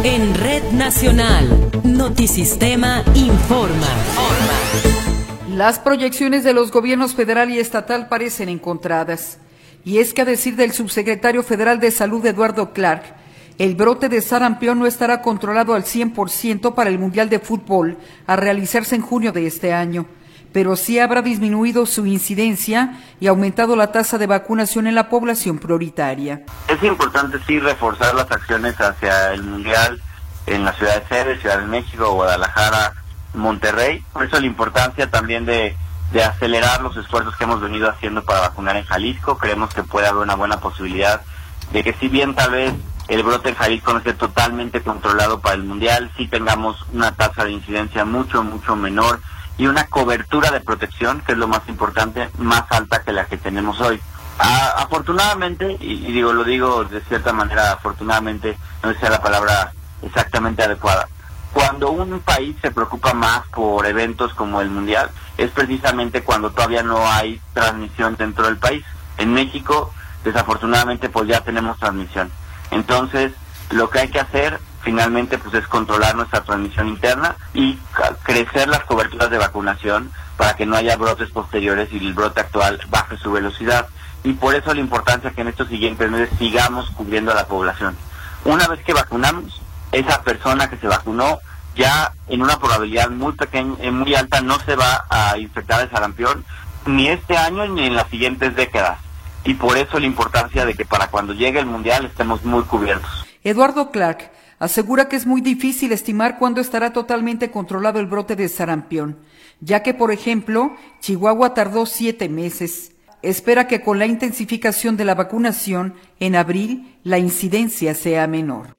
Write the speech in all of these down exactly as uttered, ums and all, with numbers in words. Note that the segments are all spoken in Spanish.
En Red Nacional, Notisistema informa. Las proyecciones de los gobiernos federal y estatal parecen encontradas. Y es que, a decir del subsecretario federal de Salud, Eduardo Clark, el brote de sarampión no estará controlado al cien por ciento para el Mundial de Fútbol a realizarse en junio de este año, pero sí habrá disminuido su incidencia y aumentado la tasa de vacunación en la población prioritaria. Es importante sí reforzar las acciones hacia el Mundial en la ciudad de sede, Ciudad de México, Guadalajara, Monterrey. Por eso la importancia también de, de acelerar los esfuerzos que hemos venido haciendo para vacunar en Jalisco. Creemos que puede haber una buena posibilidad de que, si bien tal vez el brote en Jalisco no esté totalmente controlado para el Mundial, sí tengamos una tasa de incidencia mucho, mucho menor y una cobertura de protección, que es lo más importante, más alta que la que tenemos hoy. A, afortunadamente, y, y digo lo digo de cierta manera, afortunadamente, no sé si es la palabra exactamente adecuada, cuando un país se preocupa más por eventos como el Mundial, es precisamente cuando todavía no hay transmisión dentro del país. En México, desafortunadamente, pues ya tenemos transmisión. Entonces, lo que hay que hacer finalmente pues es controlar nuestra transmisión interna y crecer las coberturas de vacunación para que no haya brotes posteriores y el brote actual baje su velocidad. Y por eso la importancia que en estos siguientes meses sigamos cubriendo a la población. Una vez que vacunamos, esa persona que se vacunó ya en una probabilidad muy pequeña, muy alta, no se va a infectar de sarampión ni este año ni en las siguientes décadas. Y por eso la importancia de que para cuando llegue el Mundial estemos muy cubiertos. Eduardo Clark asegura que es muy difícil estimar cuándo estará totalmente controlado el brote de sarampión, ya que, por ejemplo, Chihuahua tardó siete meses. Espera que con la intensificación de la vacunación, en abril, la incidencia sea menor.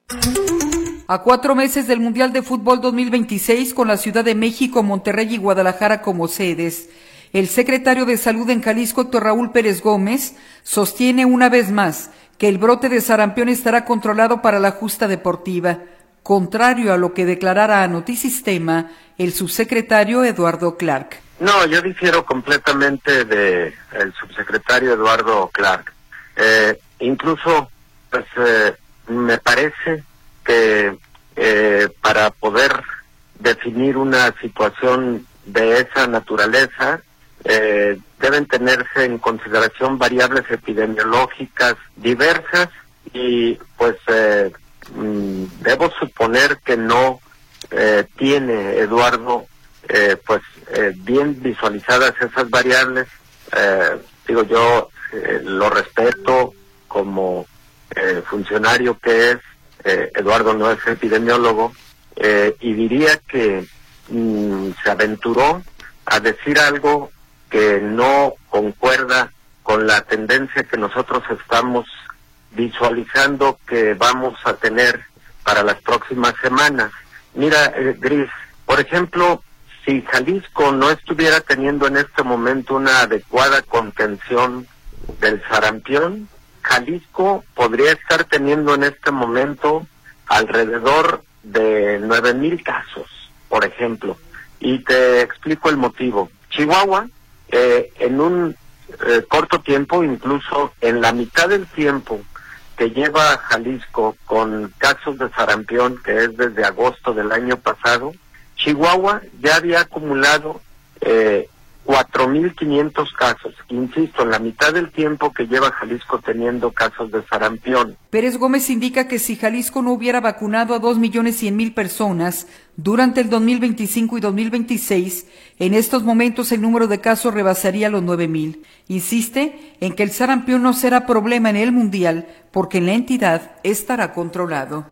A cuatro meses del Mundial de Fútbol dos mil veintiséis, con la Ciudad de México, Monterrey y Guadalajara como sedes, el secretario de Salud en Jalisco, Héctor Raúl Pérez Gómez, sostiene una vez más que el brote de sarampión estará controlado para la justa deportiva, contrario a lo que declarara a Notisistema el subsecretario Eduardo Clark. No, yo difiero completamente de el subsecretario Eduardo Clark. Eh, incluso, pues, eh, me parece que eh, para poder definir una situación de esa naturaleza, Eh, deben tenerse en consideración variables epidemiológicas diversas y pues eh, mm, debo suponer que no eh, tiene Eduardo eh, pues eh, bien visualizadas esas variables. Eh, digo, yo eh, lo respeto como eh, funcionario que es. eh, Eduardo no es epidemiólogo eh, y diría que mm, se aventuró a decir algo que no concuerda con la tendencia que nosotros estamos visualizando que vamos a tener para las próximas semanas. Mira, eh, Gris, por ejemplo, si Jalisco no estuviera teniendo en este momento una adecuada contención del sarampión, Jalisco podría estar teniendo en este momento alrededor de nueve mil casos, por ejemplo. Y te explico el motivo. Chihuahua, Eh, en un eh, corto tiempo, incluso en la mitad del tiempo que lleva Jalisco con casos de sarampión, que es desde agosto del año pasado, Chihuahua ya había acumulado eh, cuatro mil quinientos casos, insisto, en la mitad del tiempo que lleva Jalisco teniendo casos de sarampión. Pérez Gómez indica que si Jalisco no hubiera vacunado a dos millones cien mil personas durante el dos mil veinticinco y dos mil veintiséis, en estos momentos el número de casos rebasaría los nueve mil. Insiste en que el sarampión no será problema en el Mundial porque en la entidad estará controlado.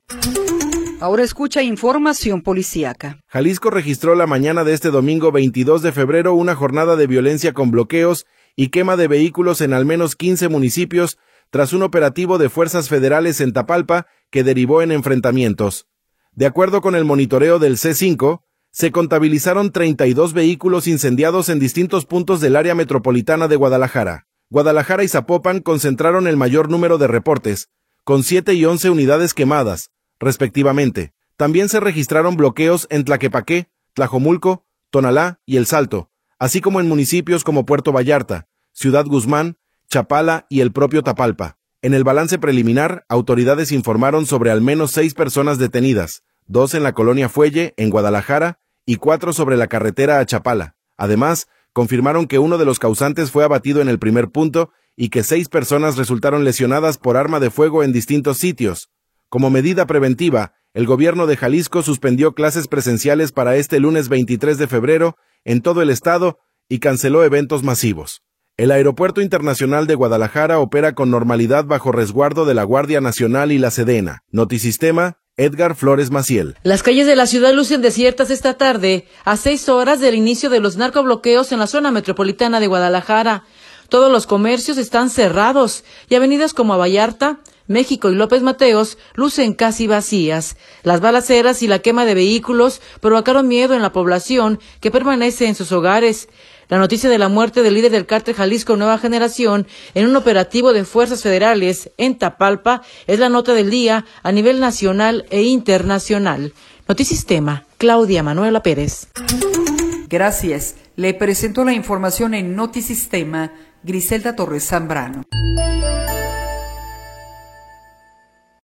Ahora escucha información policíaca. Jalisco registró la mañana de este domingo veintidós de febrero una jornada de violencia con bloqueos y quema de vehículos en al menos quince municipios tras un operativo de fuerzas federales en Tapalpa que derivó en enfrentamientos. De acuerdo con el monitoreo del C cinco, se contabilizaron treinta y dos vehículos incendiados en distintos puntos del área metropolitana de Guadalajara. Guadalajara y Zapopan concentraron el mayor número de reportes, con siete y once unidades quemadas, respectivamente. También se registraron bloqueos en Tlaquepaque, Tlajomulco, Tonalá y El Salto, así como en municipios como Puerto Vallarta, Ciudad Guzmán, Chapala y el propio Tapalpa. En el balance preliminar, autoridades informaron sobre al menos seis personas detenidas, dos en la colonia Fuelle, en Guadalajara, y cuatro sobre la carretera a Chapala. Además, confirmaron que uno de los causantes fue abatido en el primer punto y que seis personas resultaron lesionadas por arma de fuego en distintos sitios. Como medida preventiva, el gobierno de Jalisco suspendió clases presenciales para este lunes veintitrés de febrero en todo el estado y canceló eventos masivos. El Aeropuerto Internacional de Guadalajara opera con normalidad bajo resguardo de la Guardia Nacional y la Sedena. Notisistema, Edgar Flores Maciel. Las calles de la ciudad lucen desiertas esta tarde, a seis horas del inicio de los narcobloqueos en la zona metropolitana de Guadalajara. Todos los comercios están cerrados y avenidas como Vallarta, México y López Mateos lucen casi vacías. Las balaceras y la quema de vehículos provocaron miedo en la población que permanece en sus hogares. La noticia de la muerte del líder del cártel Jalisco Nueva Generación en un operativo de fuerzas federales en Tapalpa es la nota del día a nivel nacional e internacional. Notisistema, Claudia Manuela Pérez. Gracias. Le presento la información en Notisistema, Griselda Torres Zambrano.